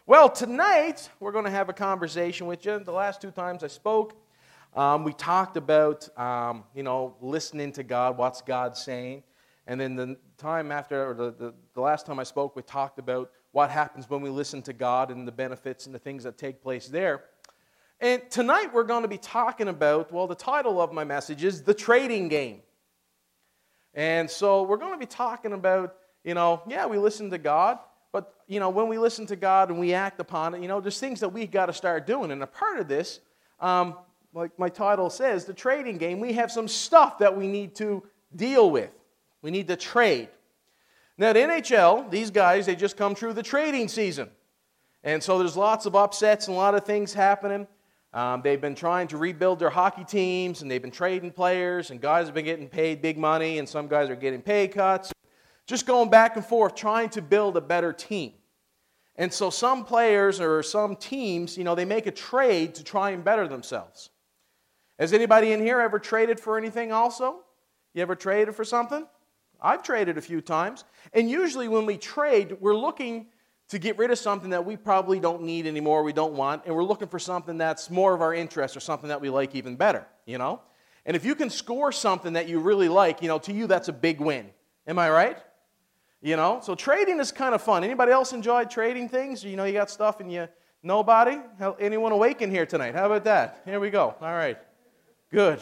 Well, tonight we're going to have a conversation with you. The last two times I spoke, we talked about, listening to God, what's God saying. And then the time after, or the last time I spoke, we talked about what happens when we listen to God and the benefits and the things that take place there. And tonight we're going to be talking about, well, the title of my message is The Trading Game. And so we're going to be talking about, we listen to God. But, when we listen to God and we act upon it, there's things that we've got to start doing. And a part of this, like my title says, the trading game, we have some stuff that we need to deal with. We need to trade. Now, the NHL, these guys, they just come through the trading season. And so there's lots of upsets and a lot of things happening. They've been trying to rebuild their hockey teams, and they've been trading players, and guys have been getting paid big money, and some guys are getting pay cuts. Just going back and forth, trying to build a better team. And so some players or some teams, they make a trade to try and better themselves. Has anybody in here ever traded for anything also? You ever traded for something? I've traded a few times. And usually when we trade, we're looking to get rid of something that we probably don't need anymore, we don't want, and we're looking for something that's more of our interest or something that we like even better, And if you can score something that you really like, to you that's a big win. Am I right? So trading is kind of fun. Anybody else enjoy trading things? You got stuff and nobody? Anyone awake in here tonight? How about that? Here we go. All right. Good.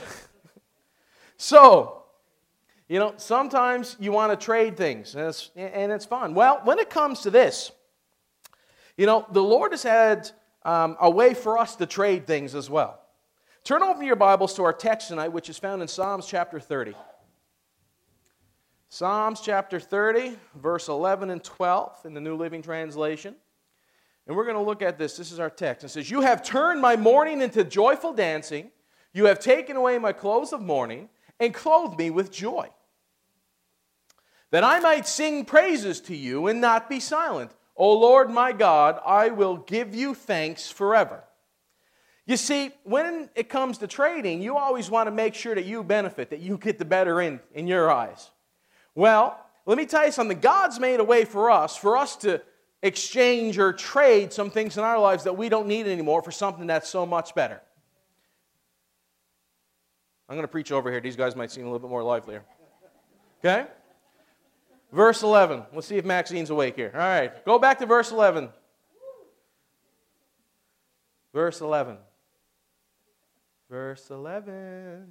So, sometimes you want to trade things, and it's fun. Well, when it comes to this, the Lord has had a way for us to trade things as well. Turn over your Bibles to our text tonight, which is found in Psalms chapter 30. Psalms chapter 30, verse 11 and 12 in the New Living Translation. And we're going to look at this. This is our text. It says, "You have turned my mourning into joyful dancing. You have taken away my clothes of mourning and clothed me with joy, that I might sing praises to you and not be silent. O Lord my God, I will give you thanks forever." You see, when it comes to trading, you always want to make sure that you benefit, that you get the better in your eyes. Well, let me tell you something. God's made a way for us to exchange or trade some things in our lives that we don't need anymore for something that's so much better. I'm going to preach over here. These guys might seem a little bit more livelier. Okay? Verse 11. Let's see if Maxine's awake here. All right. Go back to verse 11. Verse 11. Verse 11.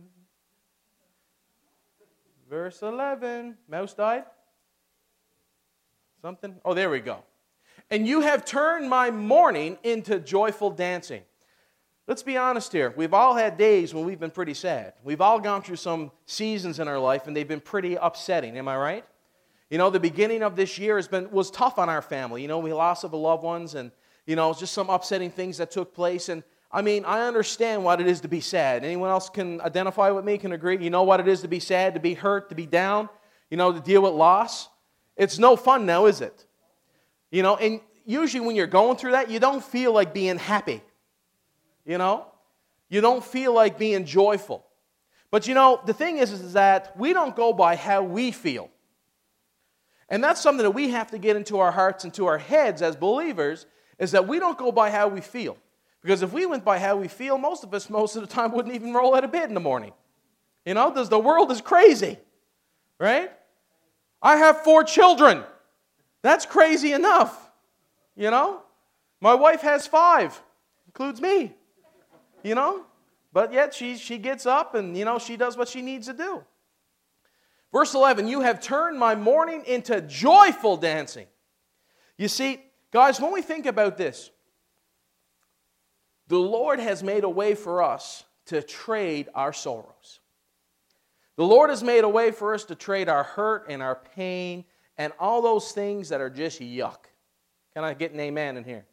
Verse 11. Mouse died? Something? Oh, there we go. "And you have turned my mourning into joyful dancing." Let's be honest here. We've all had days when we've been pretty sad. We've all gone through some seasons in our life, and they've been pretty upsetting. Am I right? The beginning of this year was tough on our family. We lost of loved ones, and, just some upsetting things that took place. And I understand what it is to be sad. Anyone else can identify with me, can agree? You know what it is to be sad, to be hurt, to be down, to deal with loss? It's no fun now, is it? And usually when you're going through that, you don't feel like being happy. You don't feel like being joyful. But the thing is that we don't go by how we feel. And that's something that we have to get into our hearts and to our heads as believers, is that we don't go by how we feel. Because if we went by how we feel, most of us, most of the time, wouldn't even roll out of bed in the morning. The world is crazy, right? I have 4 children. That's crazy enough, My wife has 5, includes me, But yet she gets up and, she does what she needs to do. Verse 11, "You have turned my mourning into joyful dancing." You see, guys, when we think about this, the Lord has made a way for us to trade our sorrows. The Lord has made a way for us to trade our hurt and our pain and all those things that are just yuck. Can I get an amen in here?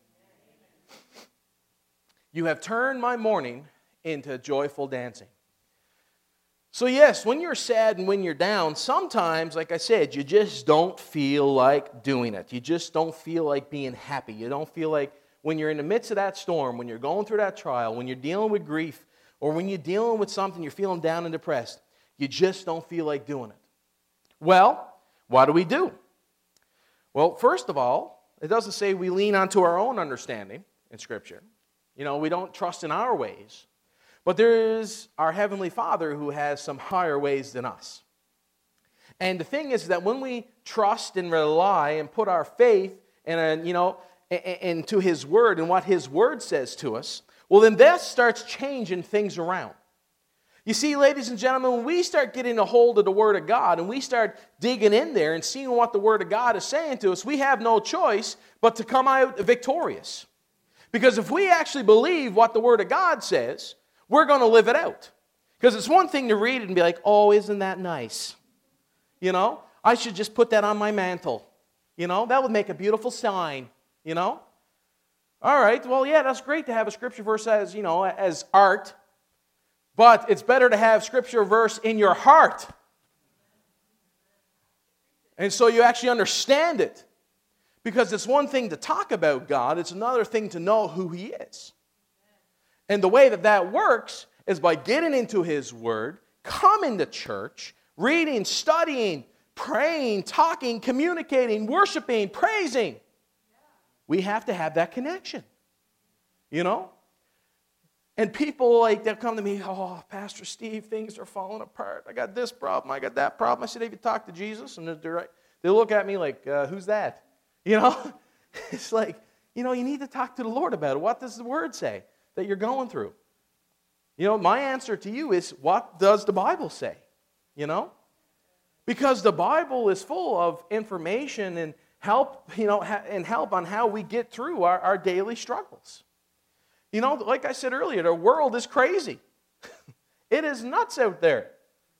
"You have turned my mourning into joyful dancing." So yes, when you're sad and when you're down, sometimes, like I said, you just don't feel like doing it. You just don't feel like being happy. You don't feel like when you're in the midst of that storm, when you're going through that trial, when you're dealing with grief, or when you're dealing with something you're feeling down and depressed, you just don't feel like doing it. Well, what do? Well, first of all, It doesn't say we lean onto our own understanding in Scripture. We don't trust in our ways. But there is our Heavenly Father who has some higher ways than us. And the thing is that when we trust and rely and put our faith into His Word and what His Word says to us, well, then that starts changing things around. You see, ladies and gentlemen, when we start getting a hold of the Word of God and we start digging in there and seeing what the Word of God is saying to us, we have no choice but to come out victorious. Because if we actually believe what the Word of God says, we're going to live it out. Because it's one thing to read it and be like, oh, isn't that nice? I should just put that on my mantle. That would make a beautiful sign. All right, well, yeah, that's great to have a Scripture verse as art. But it's better to have Scripture verse in your heart. And so you actually understand it. Because it's one thing to talk about God, it's another thing to know who He is. And the way that works is by getting into His Word, coming to church, reading, studying, praying, talking, communicating, worshiping, praising. We have to have that connection. And people, they'll come to me, oh, Pastor Steve, things are falling apart. I got this problem, I got that problem. I said, have you talked to Jesus? And they look at me like, who's that? It's like, you need to talk to the Lord about it. What does the Word say that you're going through? My answer to you is, what does the Bible say? Because the Bible is full of information and help, and help on how we get through our daily struggles. Like I said earlier, the world is crazy. It is nuts out there,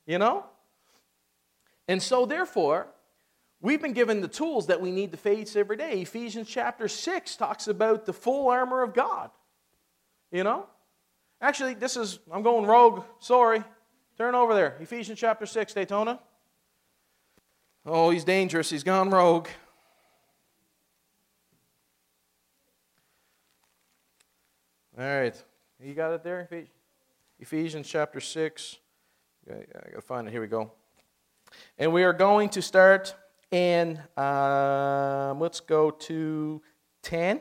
And so, therefore, we've been given the tools that we need to face every day. Ephesians chapter 6 talks about the full armor of God. Actually, I'm going rogue. Sorry. Turn over there. Ephesians chapter 6, Daytona. Oh, he's dangerous. He's gone rogue. All right. You got it there? Ephesians chapter 6. I got to find it. Here we go. And we are going to start in, let's go to 10.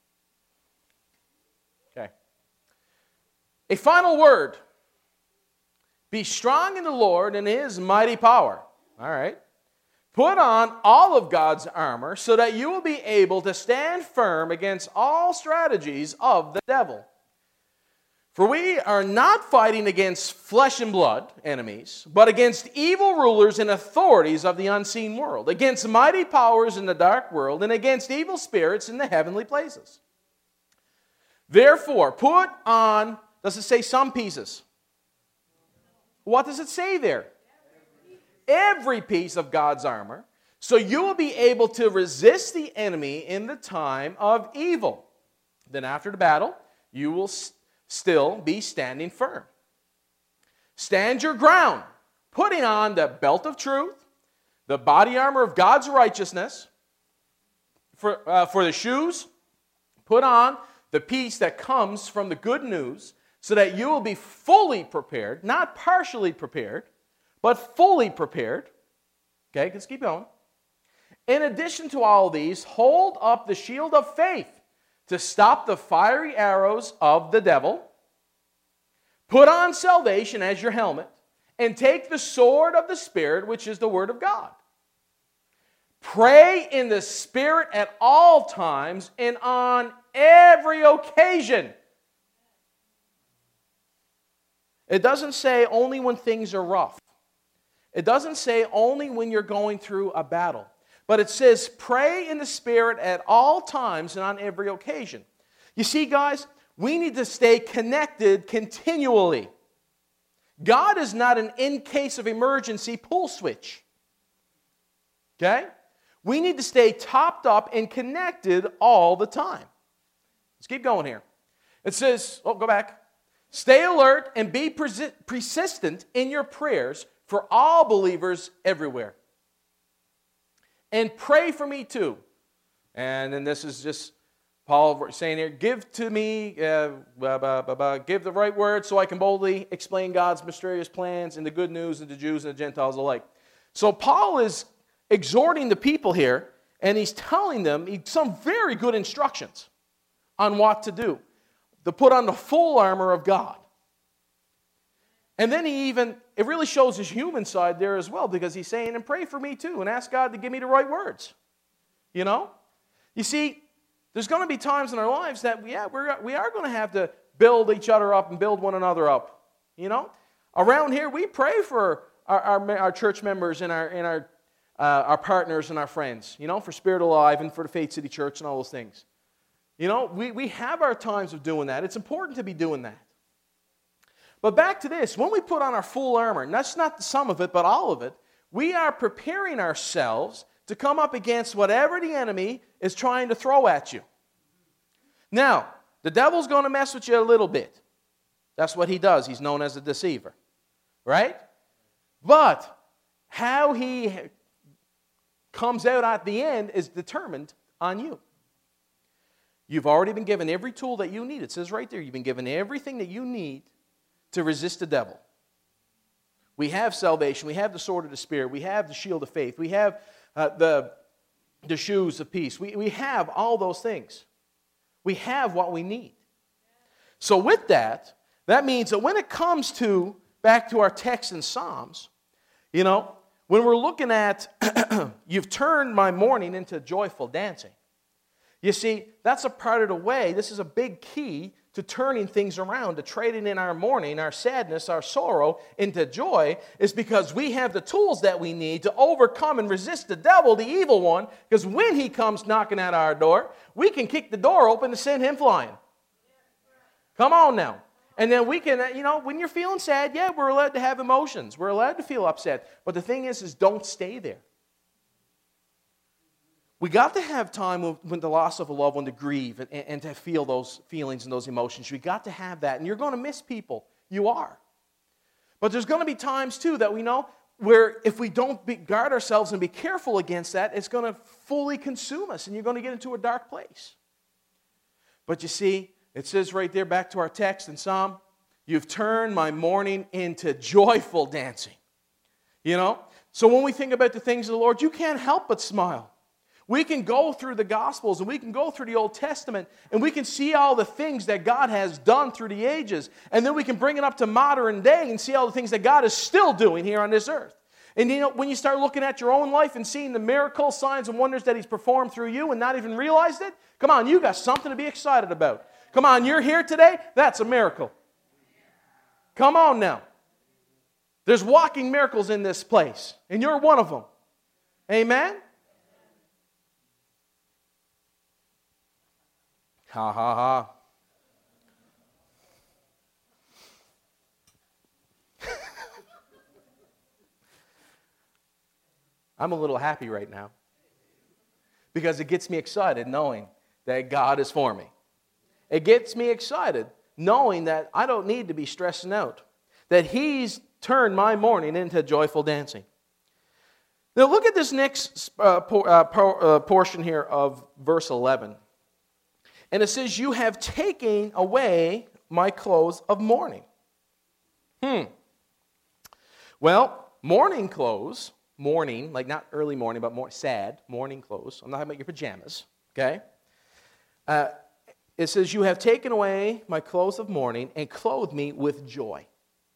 Okay. A final word. Be strong in the Lord and His mighty power. All right. Put on all of God's armor so that you will be able to stand firm against all strategies of the devil. For we are not fighting against flesh and blood enemies, but against evil rulers and authorities of the unseen world, against mighty powers in the dark world, and against evil spirits in the heavenly places. Therefore, put on, does it say some pieces? What does it say there? Every piece of God's armor, so you will be able to resist the enemy in the time of evil. Then after the battle, you will still be standing firm. Stand your ground, putting on the belt of truth, the body armor of God's righteousness. For the shoes, put on the peace that comes from the good news, so that you will be fully prepared, not partially prepared, but fully prepared. Okay, let's keep going. In addition to all these, hold up the shield of faith to stop the fiery arrows of the devil. Put on salvation as your helmet, and take the sword of the Spirit, which is the Word of God. Pray in the Spirit at all times and on every occasion. It doesn't say only when things are rough. It doesn't say only when you're going through a battle. But it says pray in the Spirit at all times and on every occasion. You see, guys, we need to stay connected continually. God is not an in case of emergency pull switch. Okay? We need to stay topped up and connected all the time. Let's keep going here. It says, go back. Stay alert and be persistent in your prayers for all believers everywhere. And pray for me too. And then this is just Paul saying here, give to me, give the right word so I can boldly explain God's mysterious plans and the good news of the Jews and the Gentiles alike. So Paul is exhorting the people here, And he's telling them some very good instructions on what to do, to put on the full armor of God. And then it really shows his human side there as well, because he's saying, and pray for me too, and ask God to give me the right words. You know? You see, there's going to be times in our lives that, we are going to have to build each other up and build one another up. You know? Around here, we pray for our church members and our partners and our friends, you know, for Spirit Alive and for the Faith City Church and all those things. You know, we have our times of doing that. It's important to be doing that. But back to this, when we put on our full armor, and that's not some of it, but all of it, we are preparing ourselves to come up against whatever the enemy is trying to throw at you. Now, the devil's going to mess with you a little bit. That's what he does. He's known as a deceiver, right? But how he comes out at the end is determined on you. You've already been given every tool that you need. It says right there, you've been given everything that you need to resist the devil. We have salvation. We have the sword of the Spirit. We have the shield of faith. We have the shoes of peace. We have all those things. We have what we need. So with that means that when it comes to, back to our text in Psalms, you know, when we're looking at, you've turned my mourning into joyful dancing. You see, that's a part of the way. This is a big key to turning things around, to trading in our mourning, our sadness, our sorrow into joy, is because we have the tools that we need to overcome and resist the devil, the evil one, because when he comes knocking at our door, we can kick the door open to send him flying. Come on now. And then we can, you know, when you're feeling sad, yeah, we're allowed to have emotions. We're allowed to feel upset. But the thing is don't stay there. We got to have time when the loss of a loved one to grieve and to feel those feelings and those emotions. We got to have that. And you're going to miss people. You are. But there's going to be times, too, that we know where if we don't guard ourselves and be careful against that, it's going to fully consume us. And you're going to get into a dark place. But you see, it says right there, back to our text in Psalm, you've turned my mourning into joyful dancing. You know? So when we think about the things of the Lord, you can't help but smile. We can go through the Gospels and we can go through the Old Testament and we can see all the things that God has done through the ages. And then we can bring it up to modern day and see all the things that God is still doing here on this earth. And you know, when you start looking at your own life and seeing the miracles, signs, and wonders that He's performed through you and not even realized it, come on, you got something to be excited about. Come on, you're here today, that's a miracle. Come on now. There's walking miracles in this place, and you're one of them. Amen? Ha, ha, ha. I'm a little happy right now because it gets me excited knowing that God is for me. It gets me excited knowing that I don't need to be stressing out, that He's turned my mourning into joyful dancing. Now look at this next portion here of verse 11. And it says, you have taken away my clothes of mourning. Well, mourning clothes, mourning, like not early morning, but more sad, mourning clothes. I'm not talking about your pajamas, okay? It says, you have taken away my clothes of mourning and clothed me with joy.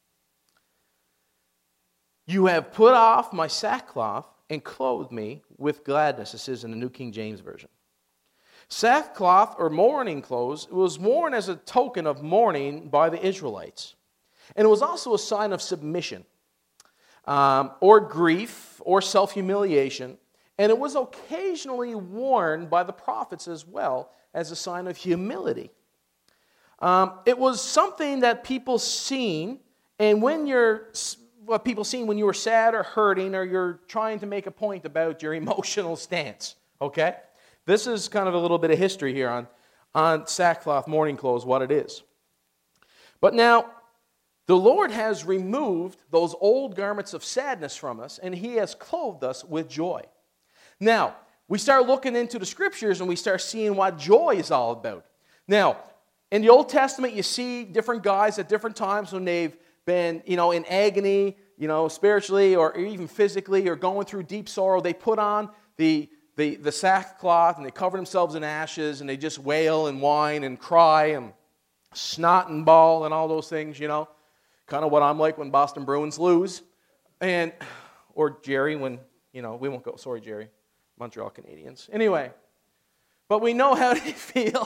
You have put off my sackcloth and clothed me with gladness. This is in the New King James Version. Sackcloth, or mourning clothes, was worn as a token of mourning by the Israelites. And it was also a sign of submission, or grief, or self-humiliation. And it was occasionally worn by the prophets as well as a sign of humility. It was something that people seen, and when what people seen when you were sad or hurting, or you're trying to make a point about your emotional stance, okay? This is kind of a little bit of history here on sackcloth, mourning clothes, what it is. But now, the Lord has removed those old garments of sadness from us, and He has clothed us with joy. Now, we start looking into the Scriptures, and we start seeing what joy is all about. Now, in the Old Testament, you see different guys at different times when they've been, in agony, spiritually or even physically, or going through deep sorrow. They put on the the sackcloth, and they cover themselves in ashes, and they just wail and whine and cry and snot and bawl and all those things, kind of what I'm like when Boston Bruins lose, or Jerry when, we won't go, sorry Jerry, Montreal Canadiens. Anyway, but we know how they feel.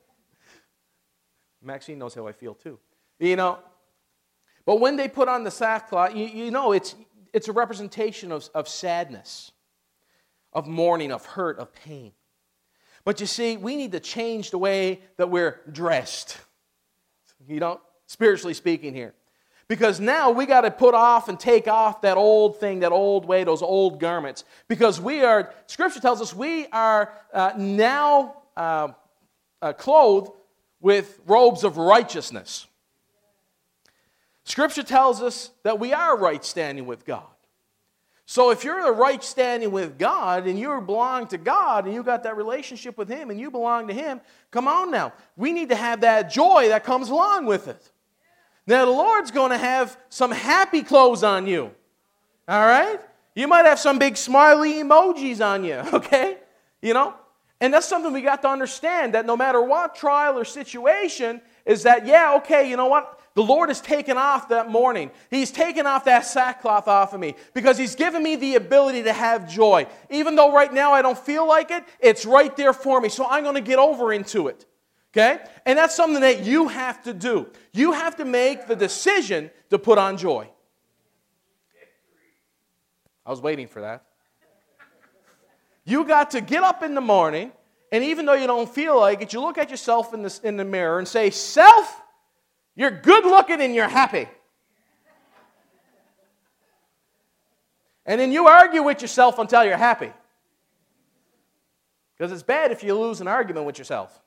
Maxine knows how I feel too. But when they put on the sackcloth, it's a representation of sadness, of mourning, of hurt, of pain. But you see, we need to change the way that we're dressed, spiritually speaking here. Because now we got to put off and take off that old thing, that old way, those old garments. Because Scripture tells us we are now clothed with robes of righteousness. Scripture tells us that we are right standing with God. So if you're in right standing with God and you belong to God and you got that relationship with Him and you belong to Him, come on now. We need to have that joy that comes along with it. Now the Lord's going to have some happy clothes on you. All right? You might have some big smiley emojis on you, okay? And that's something we got to understand, that no matter what trial or situation, is that, you know what? The Lord has taken off that mourning. He's taken off that sackcloth off of me because He's given me the ability to have joy. Even though right now I don't feel like it, it's right there for me. So I'm going to get over into it. Okay? And that's something that you have to do. You have to make the decision to put on joy. I was waiting for that. You got to get up in the morning, and even though you don't feel like it, you look at yourself in the mirror and say, "Self, you're good looking and you're happy." And then you argue with yourself until you're happy. Because it's bad if you lose an argument with yourself.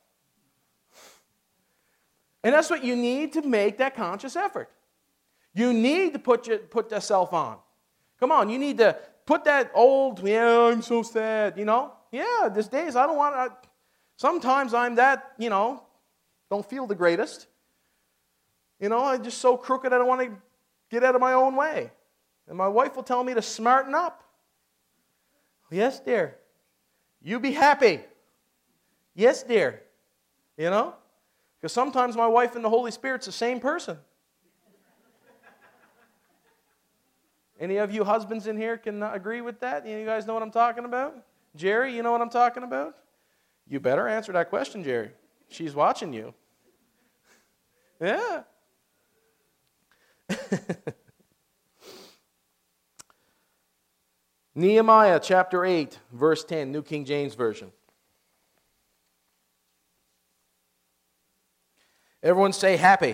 And that's what you need to make that conscious effort. You need to put yourself on. Come on, you need to put that old, I'm so sad, Yeah, these days I don't want to, sometimes I'm that, don't feel the greatest. I'm just so crooked I don't want to get out of my own way. And my wife will tell me to smarten up. Yes, dear. You be happy. Yes, dear. Because sometimes my wife and the Holy Spirit's the same person. Any of you husbands in here can agree with that? You guys know what I'm talking about? Jerry, you know what I'm talking about? You better answer that question, Jerry. She's watching you. Yeah. Nehemiah chapter 8, verse 10, New King James Version. Everyone say happy.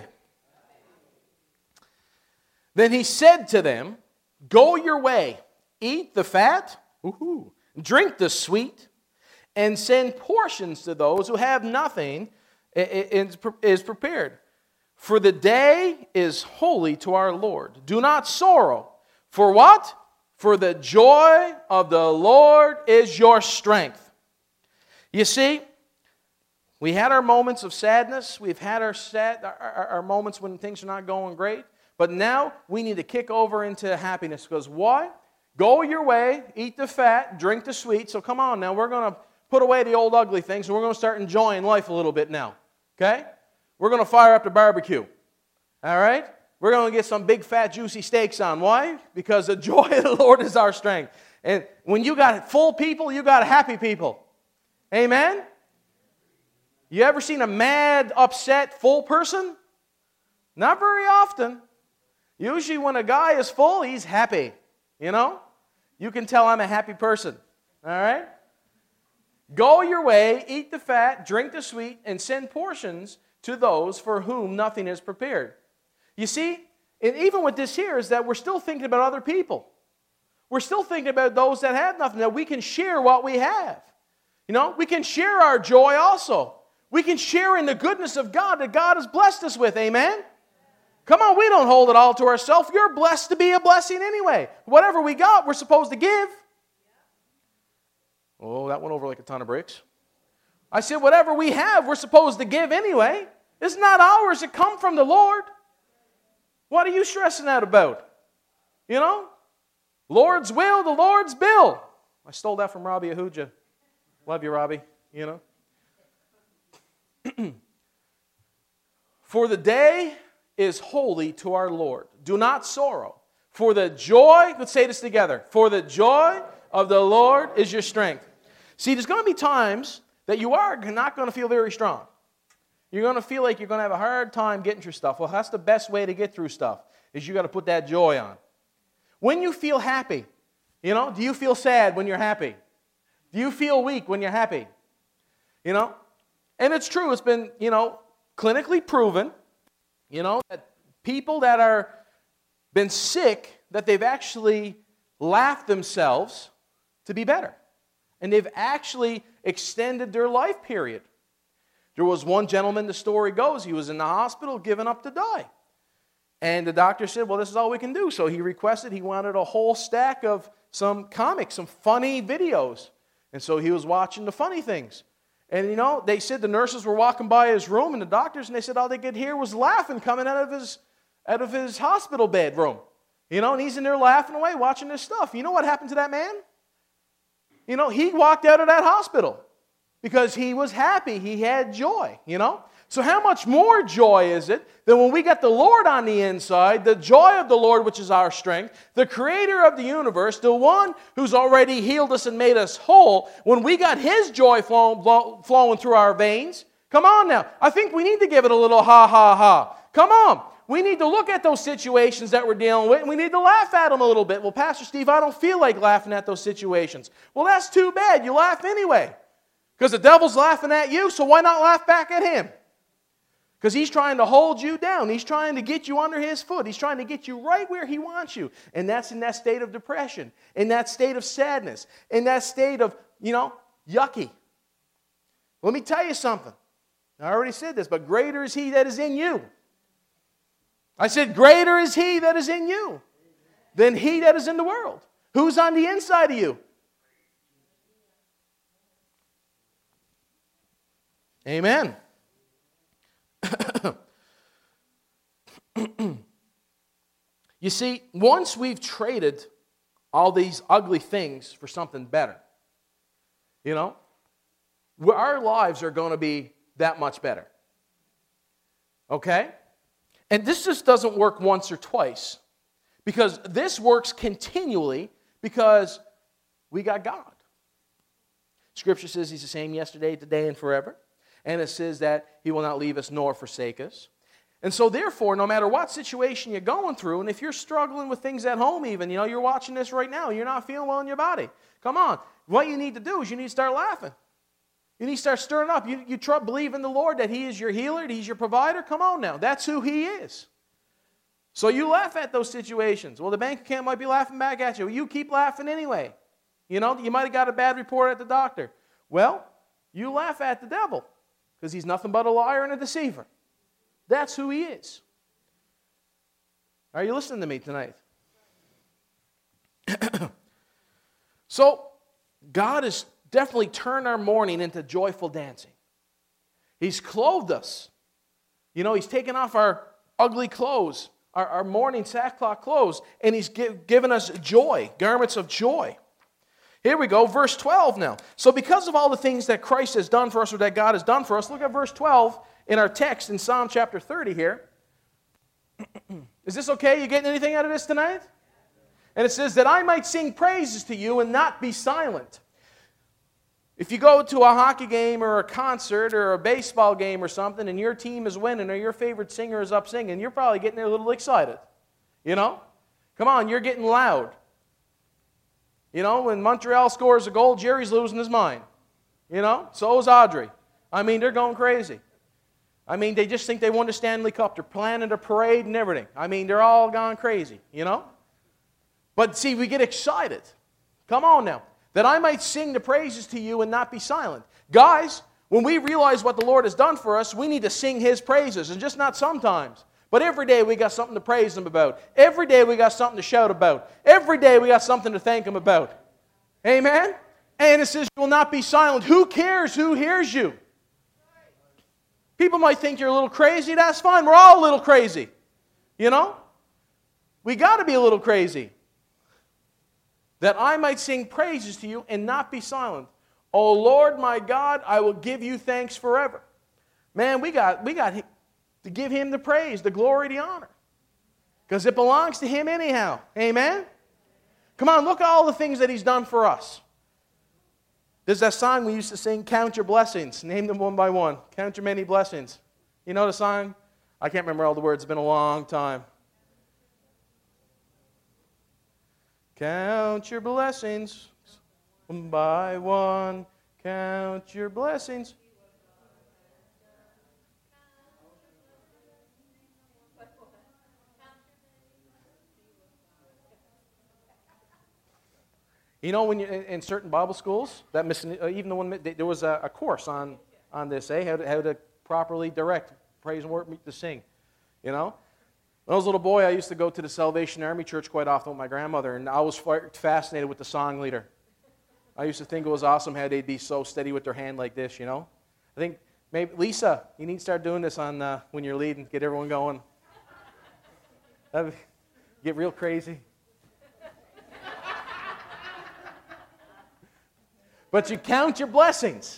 Then he said to them, "Go your way, eat the fat, drink the sweet, and send portions to those who have nothing is prepared. For the day is holy to our Lord. Do not sorrow. For what? For the joy of the Lord is your strength." You see, we had our moments of sadness. We've had our moments when things are not going great. But now we need to kick over into happiness. Because why? Go your way, eat the fat, drink the sweet. So come on now, we're going to put away the old ugly things and we're going to start enjoying life a little bit now. Okay? We're going to fire up the barbecue. All right? We're going to get some big fat juicy steaks on. Why? Because the joy of the Lord is our strength. And when you got full people, you got happy people. Amen? You ever seen a mad, upset, full person? Not very often. Usually when a guy is full, he's happy. You can tell I'm a happy person. All right? Go your way, eat the fat, drink the sweet, and send portions to those for whom nothing is prepared. You see, and even with this here is that we're still thinking about other people. We're still thinking about those that have nothing, that we can share what we have. We can share our joy also. We can share in the goodness of God that God has blessed us with. Amen? Come on, we don't hold it all to ourselves. You're blessed to be a blessing anyway. Whatever we got, we're supposed to give. Oh, that went over like a ton of bricks. I said, whatever we have, we're supposed to give anyway. It's not ours. It come from the Lord. What are you stressing out about? Lord's will, the Lord's bill. I stole that from Robbie Ahuja. Love you, Robbie. For the day is holy to our Lord. Do not sorrow. For the joy, let's say this together. For the joy of the Lord is your strength. See, there's going to be times that you are not going to feel very strong. You're going to feel like you're going to have a hard time getting through stuff. Well, that's the best way to get through stuff, is you got to put that joy on. When you feel happy, do you feel sad when you're happy? Do you feel weak when you're happy? And it's true. It's been, clinically proven, that people that are been sick, that they've actually laughed themselves to be better. And they've actually extended their life period. There was one gentleman, the story goes, he was in the hospital giving up to die. And the doctor said, well, this is all we can do. So he wanted a whole stack of some comics, some funny videos. And so he was watching the funny things. And, they said the nurses were walking by his room and the doctors, and they said all they could hear was laughing coming out of his hospital bedroom. And he's in there laughing away, watching this stuff. You know what happened to that man? He walked out of that hospital because he was happy. He had joy, So how much more joy is it than when we got the Lord on the inside, the joy of the Lord, which is our strength, the creator of the universe, the one who's already healed us and made us whole, when we got His joy flowing through our veins? Come on now. I think we need to give it a little ha, ha, ha. Come on. We need to look at those situations that we're dealing with, and we need to laugh at them a little bit. Well, Pastor Steve, I don't feel like laughing at those situations. Well, that's too bad. You laugh anyway. Because the devil's laughing at you, so why not laugh back at him? Because he's trying to hold you down. He's trying to get you under his foot. He's trying to get you right where he wants you. And that's in that state of depression, in that state of sadness, in that state of, yucky. Let me tell you something. I already said this, but greater is He that is in you. I said, greater is He that is in you than he that is in the world. Who's on the inside of you? Amen. You see, once we've traded all these ugly things for something better, our lives are going to be that much better. Okay? And this just doesn't work once or twice, because this works continually because we got God. Scripture says He's the same yesterday, today, and forever. And it says that He will not leave us nor forsake us. And so therefore, no matter what situation you're going through, and if you're struggling with things at home even, you're watching this right now, you're not feeling well in your body. Come on. What you need to do is you need to start laughing. You need to start stirring up. You believe in the Lord that He is your healer, that He's your provider. Come on now. That's who He is. So you laugh at those situations. Well, the bank account might be laughing back at you. You keep laughing anyway. You might have got a bad report at the doctor. Well, you laugh at the devil because he's nothing but a liar and a deceiver. That's who he is. Are you listening to me tonight? So, God has definitely turned our mourning into joyful dancing. He's clothed us. He's taken off our ugly clothes, our mourning sackcloth clothes, and He's given us joy, garments of joy. Here we go, verse 12 now. So because of all the things that Christ has done for us, or that God has done for us, look at verse 12 in our text in Psalm chapter 30 here. Is this okay? You getting anything out of this tonight? And it says, that I might sing praises to you and not be silent. If you go to a hockey game or a concert or a baseball game or something and your team is winning or your favorite singer is up singing, you're probably getting a little excited. Come on, you're getting loud. When Montreal scores a goal, Jerry's losing his mind. So is Audrey. They're going crazy. They just think they won the Stanley Cup. They're planning a parade and everything. They're all gone crazy, But see, we get excited. Come on now. That I might sing the praises to you and not be silent. Guys, when we realize what the Lord has done for us, we need to sing His praises. And just not sometimes. But every day we got something to praise Him about. Every day we got something to shout about. Every day we got something to thank Him about. Amen? And it says you will not be silent. Who cares who hears you? People might think you're a little crazy. That's fine. We're all a little crazy. We got to be a little crazy. That I might sing praises to you and not be silent. O Lord my God, I will give you thanks forever. Man, we got to give him the praise, the glory, the honor. Because it belongs to him anyhow. Amen? Come on, look at all the things that he's done for us. There's that song we used to sing, Count Your Blessings. Name them one by one. Count your many blessings. You know the song? I can't remember all the words. It's been a long time. Count your blessings one by one. Count your blessings. You know, when you in certain Bible schools, that even the one there was a course on this, how to properly direct praise and worship to sing. You know, when I was a little boy, I used to go to the Salvation Army Church quite often with my grandmother, and I was fascinated with the song leader. I used to think it was awesome how they'd be so steady with their hand like this. You know, I think maybe Lisa, you need to start doing this on when you're leading, get everyone going. That'd get real crazy. But you count your blessings.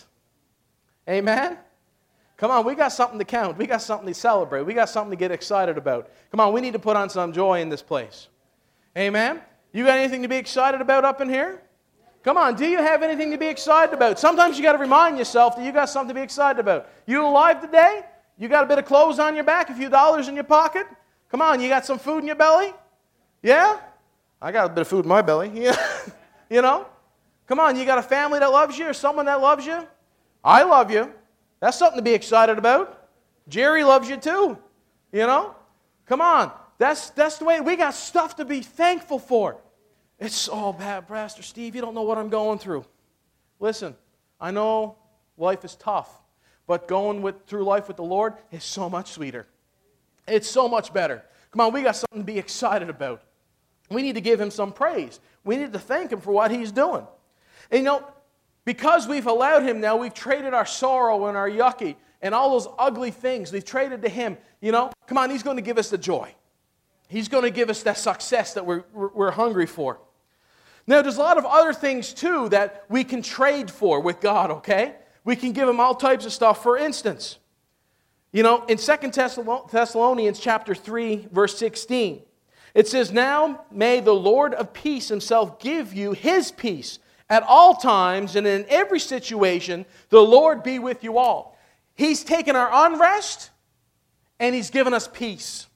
Amen? Come on, we got something to count. We got something to celebrate. We got something to get excited about. Come on, we need to put on some joy in this place. Amen? You got anything to be excited about up in here? Come on, do you have anything to be excited about? Sometimes you got to remind yourself that you got something to be excited about. You alive today? You got a bit of clothes on your back, a few dollars in your pocket? Come on, you got some food in your belly? Yeah? I got a bit of food in my belly. Yeah. You know? Come on, you got a family that loves you or someone that loves you? I love you. That's something to be excited about. Jerry loves you too. You know? Come on. That's the way. We got stuff to be thankful for. It's all bad, Pastor Steve. You don't know what I'm going through. Listen, I know life is tough, but going through life with the Lord is so much sweeter. It's so much better. Come on, we got something to be excited about. We need to give him some praise. We need to thank him for what he's doing. And you know, because we've allowed him now, we've traded our sorrow and our yucky and all those ugly things. We've traded to him. You know, come on, he's going to give us the joy. He's going to give us that success that we're hungry for. Now, there's a lot of other things, too, that we can trade for with God, okay? We can give him all types of stuff. For instance, you know, in 2 Thessalonians chapter 3, verse 16, it says, "Now may the Lord of peace himself give you his peace at all times and in every situation. The Lord be with you all." He's taken our unrest and he's given us peace.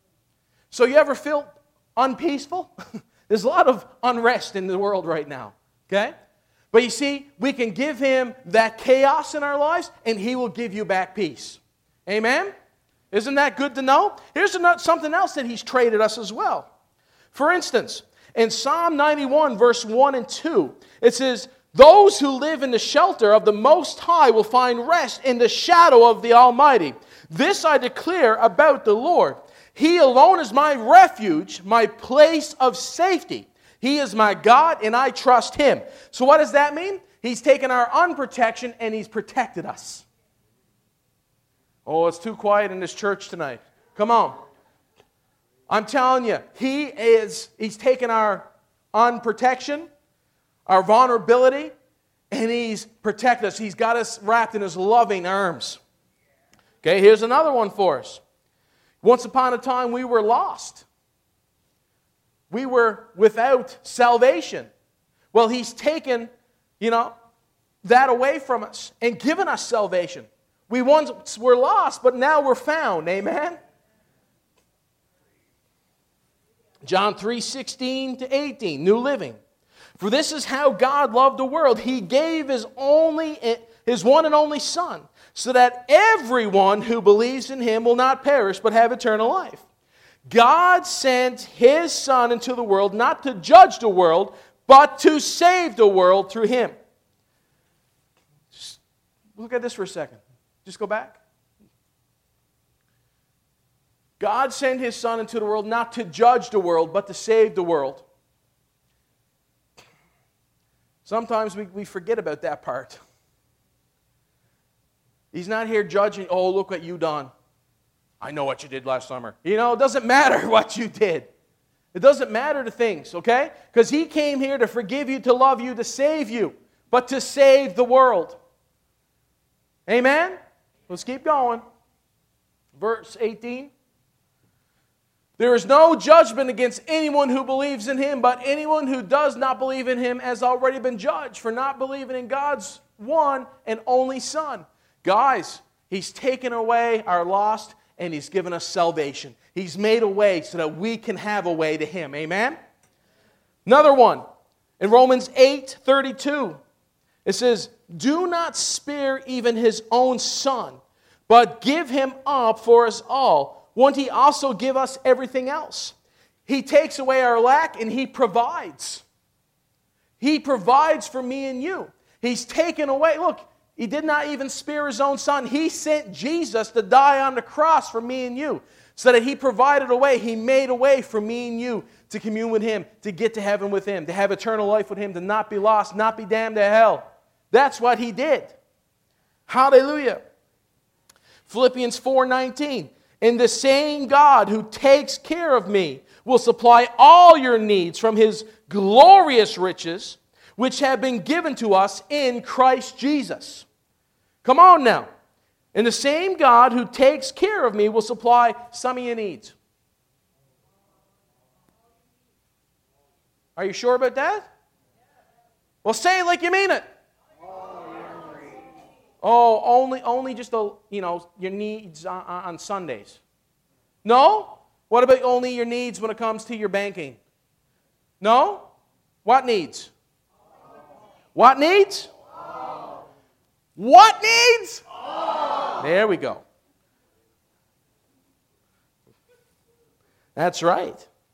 So you ever feel unpeaceful? There's a lot of unrest in the world right now, okay? But you see, we can give him that chaos in our lives and he will give you back peace. Amen? Isn't that good to know? Here's something else that he's traded us as well. For instance, in Psalm 91, verse 1 and 2, it says, "Those who live in the shelter of the Most High will find rest in the shadow of the Almighty. This I declare about the Lord. He alone is my refuge, my place of safety. He is my God, and I trust him." So what does that mean? He's taken our unprotection and he's protected us. Oh, it's too quiet in this church tonight. Come on. I'm telling you, he's taken our unprotection, our vulnerability, and he's protected us. He's got us wrapped in his loving arms. Okay, here's another one for us. Once upon a time, we were lost. We were without salvation. Well, he's taken, that away from us and given us salvation. We once were lost, but now we're found. Amen? John 3:16 to 18, New Living. "For this is how God loved the world. He gave his one and only Son, so that everyone who believes in him will not perish, but have eternal life. God sent his Son into the world, not to judge the world, but to save the world through him." Just look at this for a second. Just go back. God sent his Son into the world not to judge the world, but to save the world. Sometimes we forget about that part. He's not here judging, "Oh, look what you done. I know what you did last summer." It doesn't matter what you did. It doesn't matter the things, okay? Because he came here to forgive you, to love you, to save you. but to save the world. Amen? Let's keep going. Verse 18. There is no judgment against anyone who believes in Him, but anyone who does not believe in Him has already been judged for not believing in God's one and only Son. Guys, He's taken away our lost and He's given us salvation. He's made a way so that we can have a way to Him. Amen? Another one. In Romans 8:32, it says, do not spare even His own Son, but give Him up for us all. Won't He also give us everything else? He takes away our lack and He provides. He provides for me and you. He's taken away. Look, He did not even spare His own Son. He sent Jesus to die on the cross for me and you. So that He provided a way. He made a way for me and you to commune with Him, to get to heaven with Him, to have eternal life with Him, to not be lost, not be damned to hell. That's what He did. Hallelujah. Philippians 4:19. And the same God who takes care of me will supply all your needs from His glorious riches, which have been given to us in Christ Jesus. Come on now. And the same God who takes care of me will supply some of your needs. Are you sure about that? Well, say it like you mean it. Oh, only just your needs on Sundays. No? What about only your needs when it comes to your banking? No? What needs? What needs? What needs? There we go. That's right.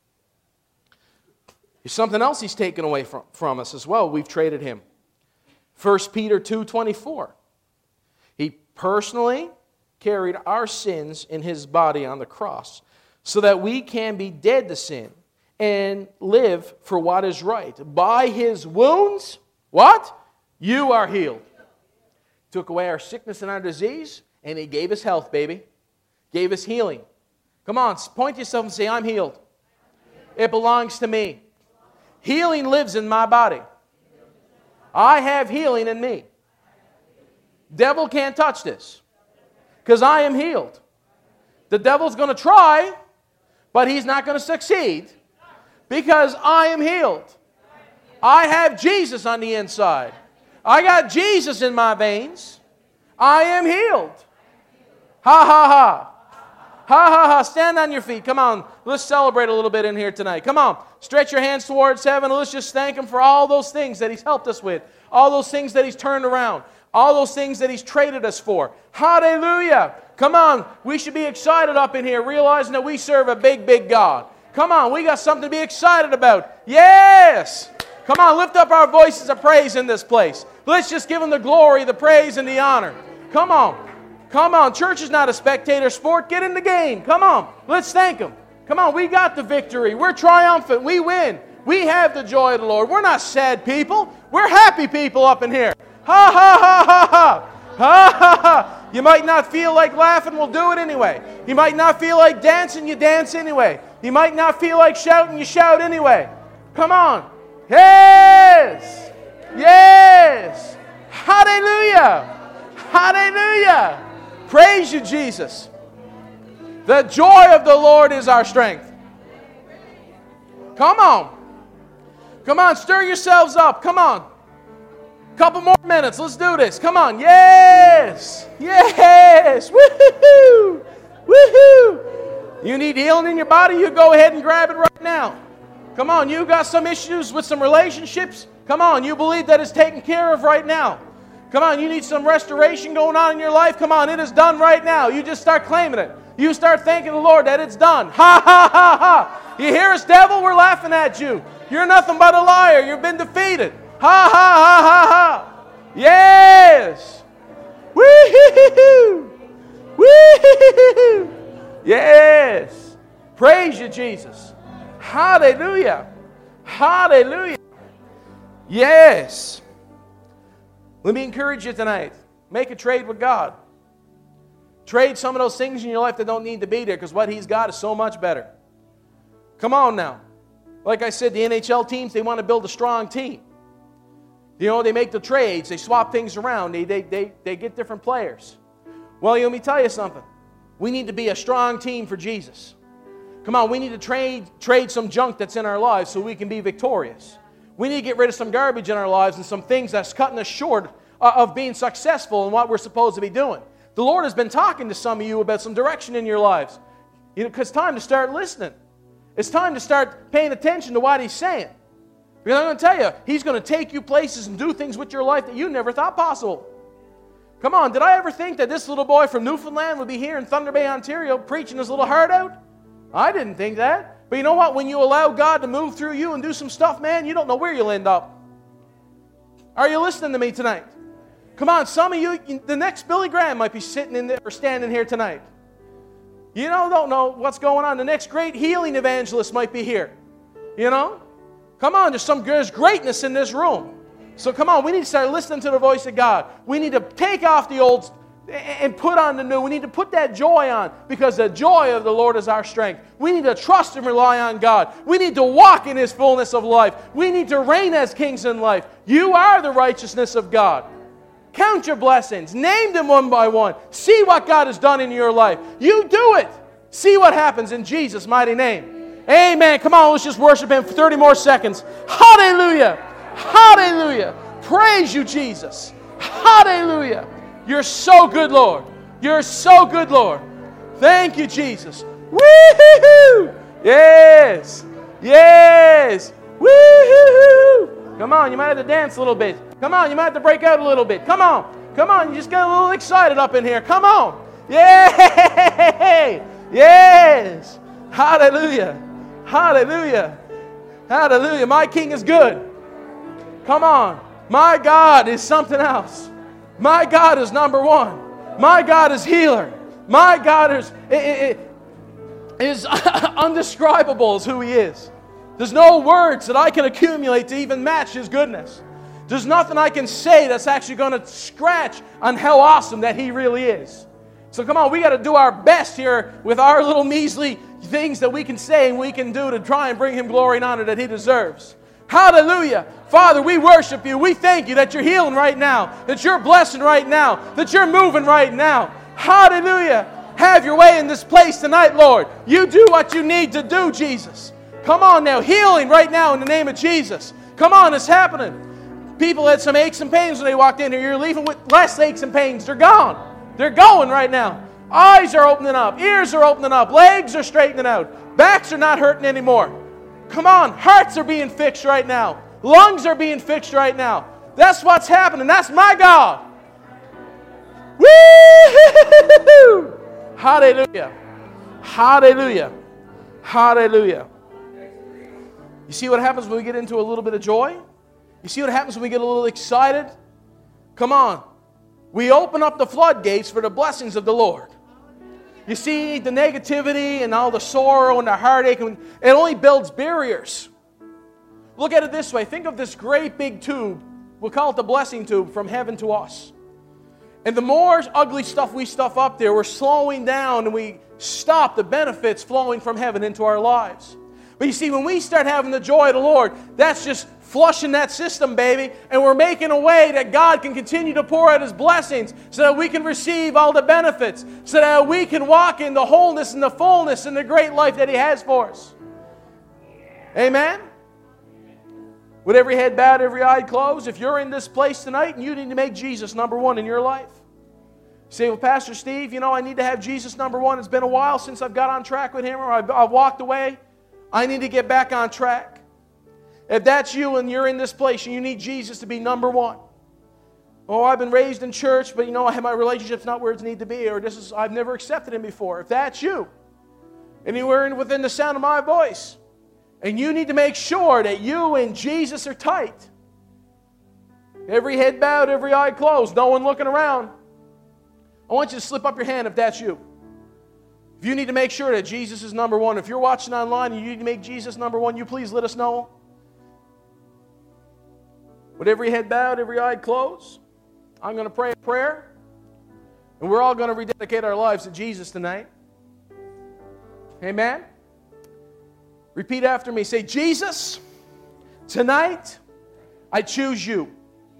There's something else He's taken away from us as well. We've traded Him. 1 Peter 2:24. He personally carried our sins in His body on the cross so that we can be dead to sin and live for what is right. By His wounds, what? You are healed. Took away our sickness and our disease, and He gave us health, baby. Gave us healing. Come on, point to yourself and say, I'm healed. It belongs to me. Healing lives in my body. I have healing in me. Devil can't touch this because I am healed. The devil's going to try, but he's not going to succeed because I am healed. I have Jesus on the inside. I got Jesus in my veins. I am healed. Ha ha ha. Ha ha ha. Stand on your feet. Come on. Let's celebrate a little bit in here tonight. Come on. Stretch your hands towards heaven and let's just thank Him for all those things that He's helped us with. All those things that He's turned around. All those things that He's traded us for. Hallelujah. Come on. We should be excited up in here realizing that we serve a big, big God. Come on. We got something to be excited about. Yes. Come on. Lift up our voices of praise in this place. Let's just give Him the glory, the praise, and the honor. Come on. Come on. Church is not a spectator sport. Get in the game. Come on. Let's thank Him. Come on. We got the victory. We're triumphant. We win. We have the joy of the Lord. We're not sad people. We're happy people up in here. Ha ha ha ha ha. Ha ha ha. You might not feel like laughing, we'll do it anyway. You might not feel like dancing, you dance anyway. You might not feel like shouting, you shout anyway. Come on. Yes. Yes. Hallelujah. Hallelujah. Praise You, Jesus. The joy of the Lord is our strength. Come on. Come on, stir yourselves up. Come on. Couple more minutes. Let's do this. Come on. Yes. Yes. Woohoo. Woohoo. You need healing in your body? You go ahead and grab it right now. Come on. You got some issues with some relationships? Come on. You believe that it's taken care of right now. Come on. You need some restoration going on in your life? Come on. It is done right now. You just start claiming it. You start thanking the Lord that it's done. Ha ha ha ha. You hear us, devil? We're laughing at you. You're nothing but a liar. You've been defeated. Ha ha ha ha ha. Yes. Woo-hoo-hoo-hoo. Woo-hoo-hoo-hoo. Yes. Praise You, Jesus. Hallelujah. Hallelujah. Yes. Let me encourage you tonight. Make a trade with God. Trade some of those things in your life that don't need to be there because what He's got is so much better. Come on now. Like I said, the NHL teams, they want to build a strong team. You know, they make the trades. They swap things around. They get different players. Well, let me tell you something. We need to be a strong team for Jesus. Come on, we need to trade some junk that's in our lives so we can be victorious. We need to get rid of some garbage in our lives and some things that's cutting us short of being successful in what we're supposed to be doing. The Lord has been talking to some of you about some direction in your lives. You know, 'cause it's time to start listening. It's time to start paying attention to what He's saying. Because I'm going to tell you, He's going to take you places and do things with your life that you never thought possible. Come on, did I ever think that this little boy from Newfoundland would be here in Thunder Bay, Ontario, preaching his little heart out? I didn't think that. But you know what? When you allow God to move through you and do some stuff, man, you don't know where you'll end up. Are you listening to me tonight? Come on, some of you, the next Billy Graham might be sitting in there or standing here tonight. You don't know what's going on. The next great healing evangelist might be here. You know? Come on, there's greatness in this room. So come on, we need to start listening to the voice of God. We need to take off the old and put on the new. We need to put that joy on because the joy of the Lord is our strength. We need to trust and rely on God. We need to walk in His fullness of life. We need to reign as kings in life. You are the righteousness of God. Count your blessings. Name them one by one. See what God has done in your life. You do it. See what happens in Jesus' mighty name. Amen. Come on, let's just worship Him for 30 more seconds. Hallelujah. Hallelujah. Praise you, Jesus. Hallelujah. You're so good, Lord. You're so good, Lord. Thank you, Jesus. Woo-hoo-hoo. Yes. Yes. Woo-hoo-hoo. Come on, you might have to dance a little bit. Come on, you might have to break out a little bit. Come on. Come on, you just got a little excited up in here. Come on. Yay. Yes. Hallelujah. Hallelujah. Hallelujah. My King is good. Come on. My God is something else. My God is number one. My God is healer. My God is undescribable is who He is. There's no words that I can accumulate to even match His goodness. There's nothing I can say that's actually going to scratch on how awesome that He really is. So come on, we got to do our best here with our little measly things that we can say and we can do to try and bring Him glory and honor that He deserves. Hallelujah. Father, we worship You. We thank You that You're healing right now, that You're blessing right now, that You're moving right now. Hallelujah. Have Your way in this place tonight, Lord. You do what You need to do, Jesus. Come on now. Healing right now in the name of Jesus. Come on, it's happening. People had some aches and pains when they walked in here. You're leaving with less aches and pains. They're gone. They're going right now. Eyes are opening up. Ears are opening up. Legs are straightening out. Backs are not hurting anymore. Come on. Hearts are being fixed right now. Lungs are being fixed right now. That's what's happening. That's my God. Woo! Hallelujah. Hallelujah. Hallelujah. You see what happens when we get into a little bit of joy? You see what happens when we get a little excited? Come on. We open up the floodgates for the blessings of the Lord. You see, the negativity and all the sorrow and the heartache, it only builds barriers. Look at it this way. Think of this great big tube. We'll call it the blessing tube from heaven to us. And the more ugly stuff we stuff up there, we're slowing down and we stop the benefits flowing from heaven into our lives. But you see, when we start having the joy of the Lord, that's just flushing that system, baby. And we're making a way that God can continue to pour out His blessings so that we can receive all the benefits, so that we can walk in the wholeness and the fullness and the great life that He has for us. Amen? With every head bowed, every eye closed, if you're in this place tonight and you need to make Jesus number one in your life, say, well, Pastor Steve, I need to have Jesus number one. It's been a while since I've got on track with Him or I've walked away. I need to get back on track. If that's you and you're in this place and you need Jesus to be number one. Oh, I've been raised in church, but my relationship's not where it needs to be, or I've never accepted Him before. If that's you, anywhere within the sound of my voice, and you need to make sure that you and Jesus are tight. Every head bowed, every eye closed, no one looking around. I want you to slip up your hand if that's you. If you need to make sure that Jesus is number one, if you're watching online and you need to make Jesus number one, you please let us know. With every head bowed, every eye closed, I'm going to pray a prayer. And we're all going to rededicate our lives to Jesus tonight. Amen? Repeat after me. Say, Jesus, tonight I choose You.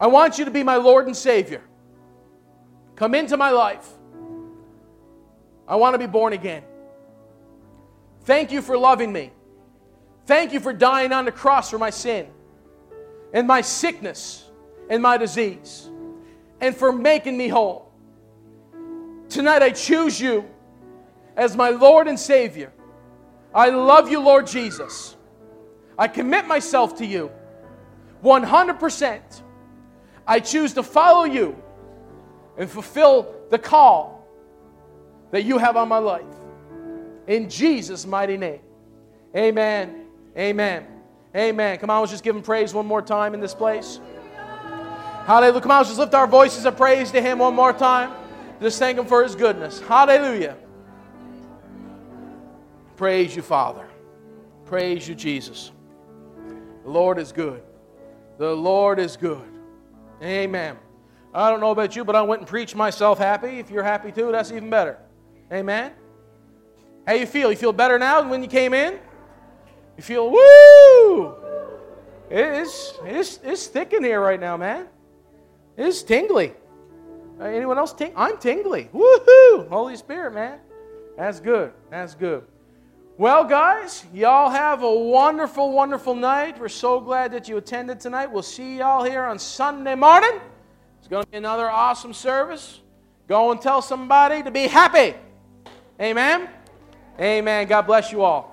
I want you to be my Lord and Savior. Come into my life. I want to be born again. Thank you for loving me. Thank you for dying on the cross for my sin and my sickness and my disease, and for making me whole. Tonight I choose you as my Lord and Savior. I love you, Lord Jesus. I commit myself to you 100%. I choose to follow you and fulfill the call that you have on my life. In Jesus' mighty name. Amen. Amen. Amen. Come on, let's just give Him praise one more time in this place. Hallelujah. Come on, let's just lift our voices of praise to Him one more time. Just thank Him for His goodness. Hallelujah. Praise you, Father. Praise you, Jesus. The Lord is good. The Lord is good. Amen. I don't know about you, but I went and preached myself happy. If you're happy too, that's even better. Amen. How you feel? You feel better now than when you came in? You feel, woo! It's thick in here right now, man. It's tingly. Anyone else I'm tingly. Woohoo! Holy Spirit, man. That's good. That's good. Well, guys, y'all have a wonderful, wonderful night. We're so glad that you attended tonight. We'll see y'all here on Sunday morning. It's going to be another awesome service. Go and tell somebody to be happy. Amen. Amen. God bless you all.